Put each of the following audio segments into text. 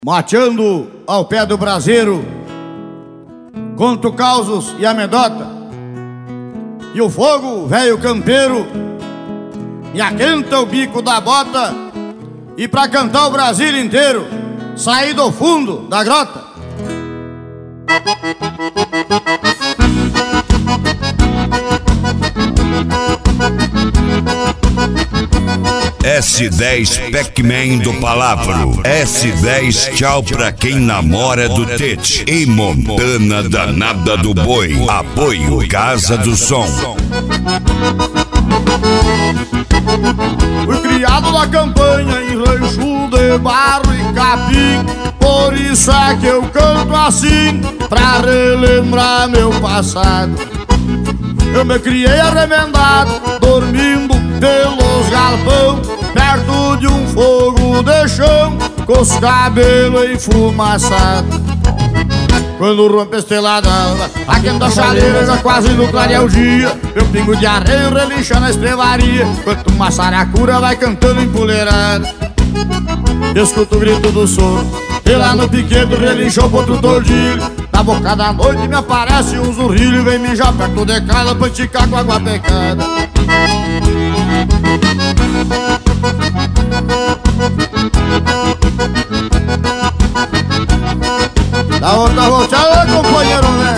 Mateando ao pé do braseiro, conto causos e amedota, e o fogo, velho campeiro, me aquenta o bico da bota. E pra cantar o Brasil inteiro, saí do fundo da grota. S10 Pac-Man do Palavro. S10 tchau pra quem namora do Tete. E Montana danada do Boi. Apoio Casa do Som. Fui criado na campanha em rancho de barro e capim. Por isso é que eu canto assim, pra relembrar meu passado. Eu me criei arremendado, dormindo pelos galpão, perto de um fogo de chão, com os cabelos enfumaçados. Quando rompe a estrela d'alva, aquenta a chaleira, já quase no clarear o dia. Meu pingo de arreio relincha na estrevaria, enquanto uma saracura vai cantando empoleirada. Escuto o grito do sono, e lá no piquedo relinchou o outro tordilho. Na boca da noite me aparece um zurrilho, vem mijar perto de casa pra esticar com água pecada. Da outra volteada, companheiro, né?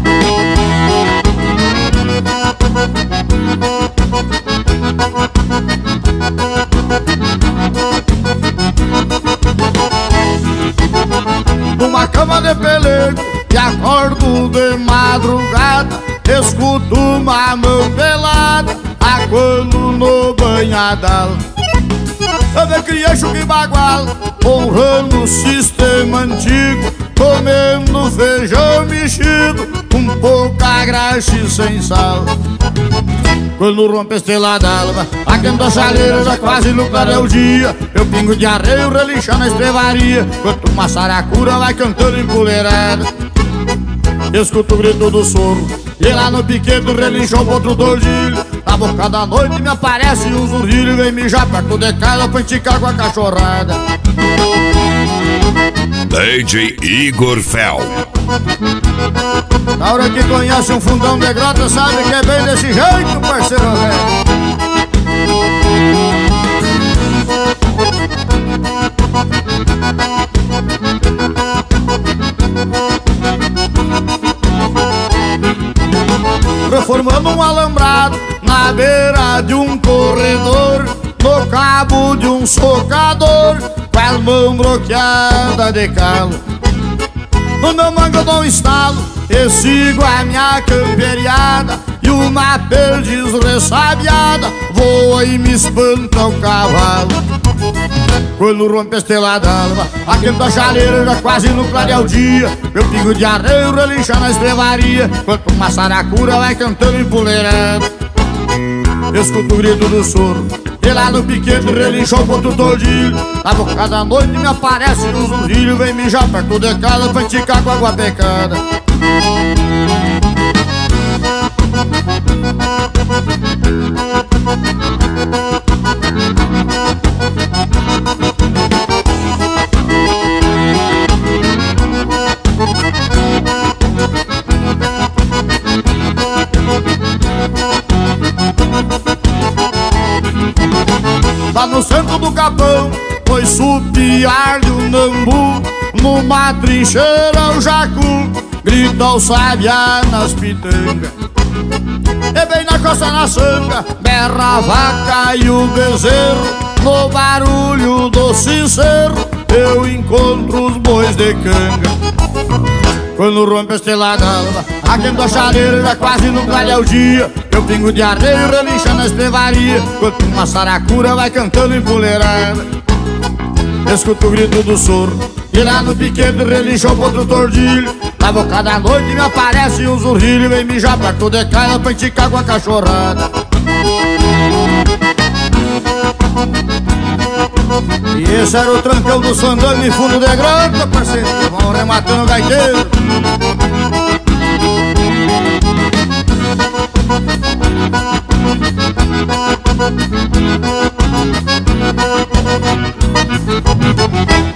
Numa cama de pelego e acordo de madrugada, escuto uma mão pelada aguando no banhadal. Eu me criei chuca e bagual, honrando o sistema antigo, comendo feijão mexido, com pouca graxa e sem sal. Quando rompe a estrela d'alva, aquenta a chaleira, já quase no clarear o dia. Meu pingo de arreio relincha na estrevaria, enquanto uma saracura vai cantando empoleirada. Escuto o grito do soro, e lá no piquedo relinchou outro tordilho. Na boca da noite me aparece um zurrilho, vem mijar perto de casa pra enticar com a cachorrada. DJ Igor Fel. Na hora que conhece um fundão de grota, sabe que é bem desse jeito, parceiro velho. Reformando um alambrado na beira de um corredor, no cabo de um socador, com as mãos bloqueadas de calo. No meu mango eu dou um estalo e sigo a minha camperiada, e uma perdiz ressabiada voa e me espanta o cavalo. Quando rompe a estrela d'alva, aquenta a chaleira, já quase no clarear o dia. Meu pingo de arreio relincha na estrevaria, enquanto uma saracura vai cantando empoleirada. Escuto o grito do soro, e lá no piquedo relinchou outro tordilho. Na boca da noite me aparece um zurrilho, vem mijar perto de casa pra enticar com água pecada. Lá no centro do capão, foi supiar-lhe o nambu. Numa trincheira o jacu grita o sabiá nas pitangas. E bem na costa na sanga, berra a vaca e o bezerro. No barulho do sincero, eu encontro os bois de canga. Quando rompe a estrela d'alva, aquenta a chaleira, já quase no clarear o dia. Meu pingo de arreio relincha na estrevaria, enquanto uma saracura vai cantando empoleirada. Escuto o grito do soro, e lá no piquedo relinchou outro tordilho. Na boca da noite me aparece um zurrilho, vem mijar perto de casa pra enticar com a cachorrada. E esse era o trancão do sandango em fundo de grota, parceiro. Vão rematando o gaiteiro. Música